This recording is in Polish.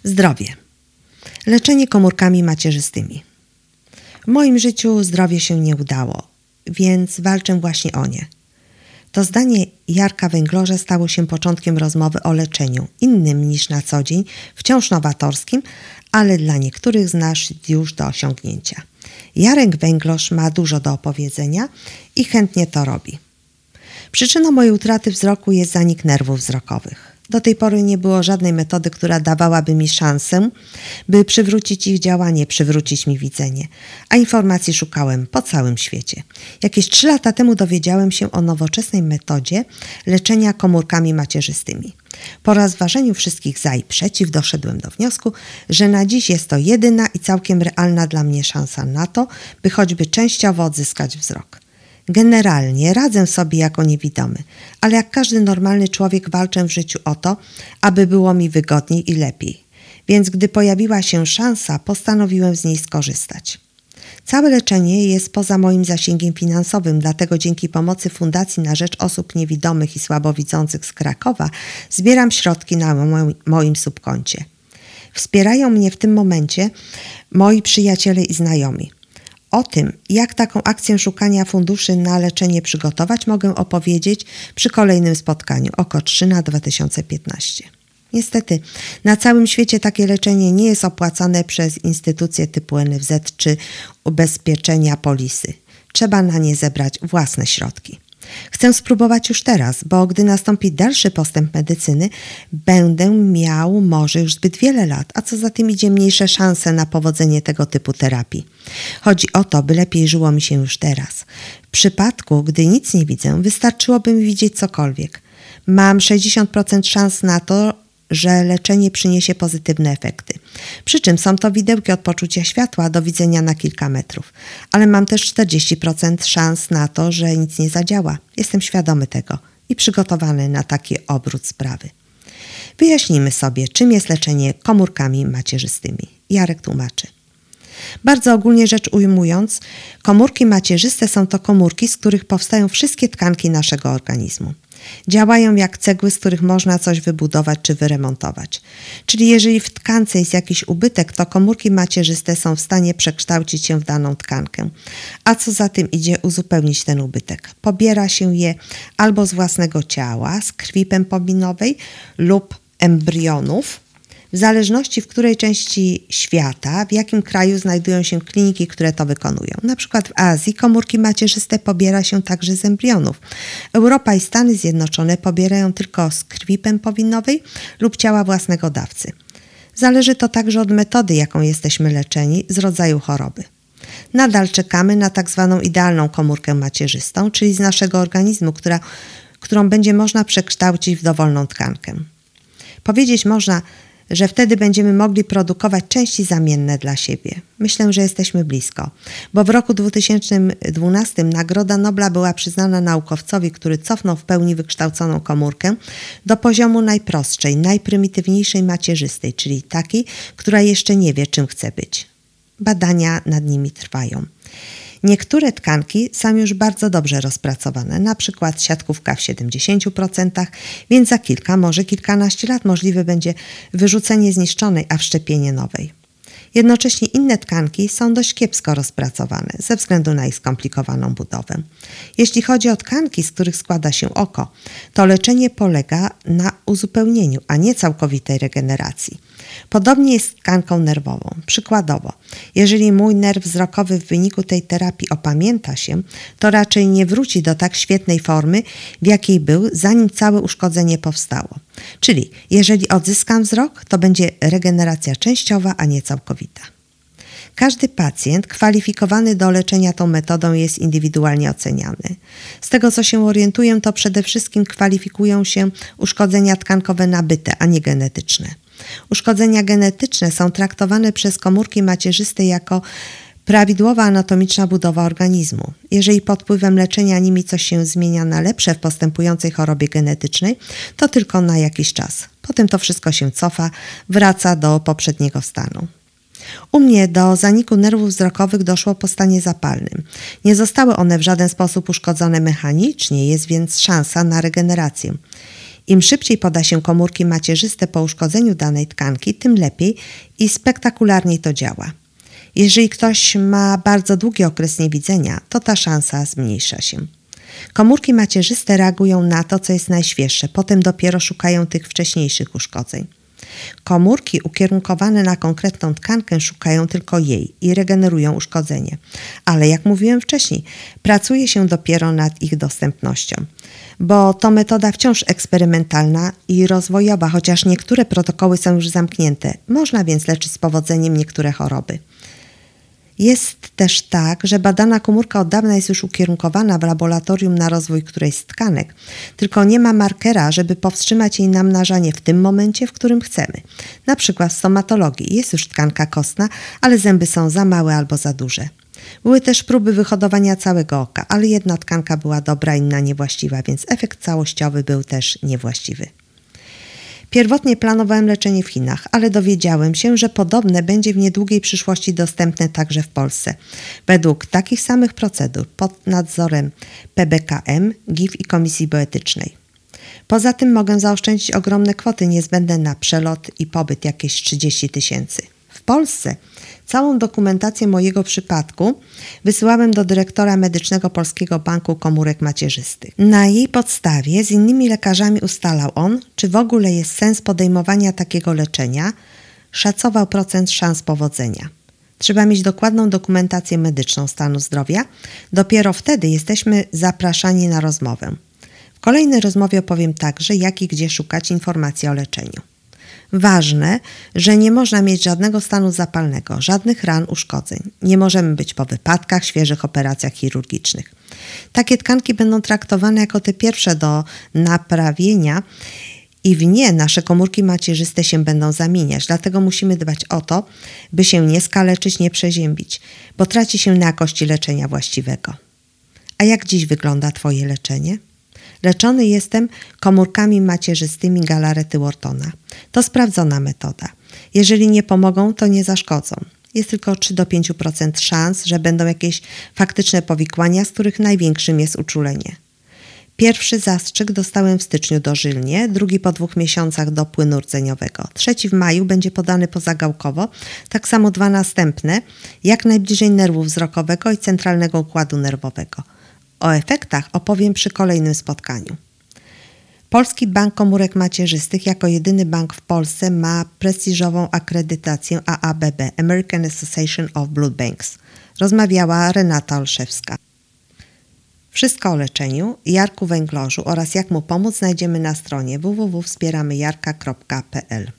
Zdrowie. Leczenie komórkami macierzystymi. W moim życiu zdrowie się nie udało, więc walczę właśnie o nie. To zdanie Jarka Węglarza stało się początkiem rozmowy o leczeniu, innym niż na co dzień, wciąż nowatorskim, ale dla niektórych z nas już do osiągnięcia. Jarek Węglarz ma dużo do opowiedzenia i chętnie to robi. Przyczyną mojej utraty wzroku jest zanik nerwów wzrokowych. Do tej pory nie było żadnej metody, która dawałaby mi szansę, by przywrócić ich działanie, przywrócić mi widzenie. A informacji szukałem po całym świecie. Jakieś 3 lata temu dowiedziałem się o nowoczesnej metodzie leczenia komórkami macierzystymi. Po rozważeniu wszystkich za i przeciw doszedłem do wniosku, że na dziś jest to jedyna i całkiem realna dla mnie szansa na to, by choćby częściowo odzyskać wzrok. Generalnie radzę sobie jako niewidomy, ale jak każdy normalny człowiek walczę w życiu o to, aby było mi wygodniej i lepiej. Więc gdy pojawiła się szansa, postanowiłem z niej skorzystać. Całe leczenie jest poza moim zasięgiem finansowym, dlatego dzięki pomocy Fundacji na Rzecz Osób Niewidomych i Słabowidzących z Krakowa zbieram środki na moim subkoncie. Wspierają mnie w tym momencie moi przyjaciele i znajomi. O tym, jak taką akcję szukania funduszy na leczenie przygotować, mogę opowiedzieć przy kolejnym spotkaniu OKO3 2015. Niestety, na całym świecie takie leczenie nie jest opłacane przez instytucje typu NFZ czy ubezpieczenia polisy. Trzeba na nie zebrać własne środki. Chcę spróbować już teraz, bo gdy nastąpi dalszy postęp medycyny, będę miał może już zbyt wiele lat, a co za tym idzie mniejsze szanse na powodzenie tego typu terapii. Chodzi o to, by lepiej żyło mi się już teraz. W przypadku, gdy nic nie widzę, wystarczyłoby mi widzieć cokolwiek. Mam 60% szans na to, że leczenie przyniesie pozytywne efekty. Przy czym są to widełki od poczucia światła do widzenia na kilka metrów. Ale mam też 40% szans na to, że nic nie zadziała. Jestem świadomy tego i przygotowany na taki obrót sprawy. Wyjaśnijmy sobie, czym jest leczenie komórkami macierzystymi. Jarek tłumaczy. Bardzo ogólnie rzecz ujmując, komórki macierzyste są to komórki, z których powstają wszystkie tkanki naszego organizmu. Działają jak cegły, z których można coś wybudować czy wyremontować. Czyli jeżeli w tkance jest jakiś ubytek, to komórki macierzyste są w stanie przekształcić się w daną tkankę. A co za tym idzie, uzupełnić ten ubytek. Pobiera się je albo z własnego ciała, z krwi pępowinowej lub embrionów, w zależności w której części świata, w jakim kraju znajdują się kliniki, które to wykonują. Na przykład w Azji komórki macierzyste pobiera się także z embrionów. Europa i Stany Zjednoczone pobierają tylko z krwi pępowinowej lub ciała własnego dawcy. Zależy to także od metody, jaką jesteśmy leczeni, z rodzaju choroby. Nadal czekamy na tak zwaną idealną komórkę macierzystą, czyli z naszego organizmu, którą będzie można przekształcić w dowolną tkankę. Powiedzieć można, że wtedy będziemy mogli produkować części zamienne dla siebie. Myślę, że jesteśmy blisko, bo w roku 2012 Nagroda Nobla była przyznana naukowcowi, który cofnął w pełni wykształconą komórkę do poziomu najprostszej, najprymitywniejszej macierzystej, czyli takiej, która jeszcze nie wie, czym chce być. Badania nad nimi trwają. Niektóre tkanki są już bardzo dobrze rozpracowane, na przykład siatkówka w 70%, więc za kilka, może kilkanaście lat możliwe będzie wyrzucenie zniszczonej, a wszczepienie nowej. Jednocześnie inne tkanki są dość kiepsko rozpracowane ze względu na ich skomplikowaną budowę. Jeśli chodzi o tkanki, z których składa się oko, to leczenie polega na uzupełnieniu, a nie całkowitej regeneracji. Podobnie jest z tkanką nerwową. Przykładowo, jeżeli mój nerw wzrokowy w wyniku tej terapii opamięta się, to raczej nie wróci do tak świetnej formy, w jakiej był, zanim całe uszkodzenie powstało. Czyli jeżeli odzyskam wzrok, to będzie regeneracja częściowa, a nie całkowita. Każdy pacjent kwalifikowany do leczenia tą metodą jest indywidualnie oceniany. Z tego co się orientuję, to przede wszystkim kwalifikują się uszkodzenia tkankowe nabyte, a nie genetyczne. Uszkodzenia genetyczne są traktowane przez komórki macierzyste jako prawidłowa anatomiczna budowa organizmu. Jeżeli pod wpływem leczenia nimi coś się zmienia na lepsze w postępującej chorobie genetycznej, to tylko na jakiś czas. Potem to wszystko się cofa, wraca do poprzedniego stanu. U mnie do zaniku nerwów wzrokowych doszło po stanie zapalnym. Nie zostały one w żaden sposób uszkodzone mechanicznie, jest więc szansa na regenerację. Im szybciej poda się komórki macierzyste po uszkodzeniu danej tkanki, tym lepiej i spektakularniej to działa. Jeżeli ktoś ma bardzo długi okres niewidzenia, to ta szansa zmniejsza się. Komórki macierzyste reagują na to, co jest najświeższe, potem dopiero szukają tych wcześniejszych uszkodzeń. Komórki ukierunkowane na konkretną tkankę szukają tylko jej i regenerują uszkodzenie. Ale jak mówiłem wcześniej, pracuje się dopiero nad ich dostępnością, bo to metoda wciąż eksperymentalna i rozwojowa, chociaż niektóre protokoły są już zamknięte. Można więc leczyć z powodzeniem niektóre choroby. Jest też tak, że badana komórka od dawna jest już ukierunkowana w laboratorium na rozwój którejś z tkanek, tylko nie ma markera, żeby powstrzymać jej namnażanie w tym momencie, w którym chcemy. Na przykład w stomatologii jest już tkanka kostna, ale zęby są za małe albo za duże. Były też próby wyhodowania całego oka, ale jedna tkanka była dobra, inna niewłaściwa, więc efekt całościowy był też niewłaściwy. Pierwotnie planowałem leczenie w Chinach, ale dowiedziałem się, że podobne będzie w niedługiej przyszłości dostępne także w Polsce. Według takich samych procedur pod nadzorem PBKM, GIF i Komisji Bioetycznej. Poza tym mogę zaoszczędzić ogromne kwoty niezbędne na przelot i pobyt, jakieś 30 000. W Polsce całą dokumentację mojego przypadku wysyłałem do dyrektora medycznego Polskiego Banku Komórek Macierzystych. Na jej podstawie z innymi lekarzami ustalał on, czy w ogóle jest sens podejmowania takiego leczenia, szacował procent szans powodzenia. Trzeba mieć dokładną dokumentację medyczną stanu zdrowia, dopiero wtedy jesteśmy zapraszani na rozmowę. W kolejnej rozmowie opowiem także, jak i gdzie szukać informacji o leczeniu. Ważne, że nie można mieć żadnego stanu zapalnego, żadnych ran, uszkodzeń. Nie możemy być po wypadkach, świeżych operacjach chirurgicznych. Takie tkanki będą traktowane jako te pierwsze do naprawienia i w nie nasze komórki macierzyste się będą zamieniać. Dlatego musimy dbać o to, by się nie skaleczyć, nie przeziębić, bo traci się na jakości leczenia właściwego. A jak dziś wygląda Twoje leczenie? Leczony jestem komórkami macierzystymi galarety Whartona. To sprawdzona metoda. Jeżeli nie pomogą, to nie zaszkodzą. Jest tylko 3-5% szans, że będą jakieś faktyczne powikłania, z których największym jest uczulenie. Pierwszy zastrzyk dostałem w styczniu dożylnie, drugi po 2 miesiącach do płynu rdzeniowego. 3 w maju będzie podany pozagałkowo, tak samo 2 następne, jak najbliżej nerwu wzrokowego i centralnego układu nerwowego. O efektach opowiem przy kolejnym spotkaniu. Polski Bank Komórek Macierzystych jako jedyny bank w Polsce ma prestiżową akredytację AABB, American Association of Blood Banks. Rozmawiała Renata Olszewska. Wszystko o leczeniu, Jarku Węglożu oraz jak mu pomóc znajdziemy na stronie www.wspieramyjarka.pl.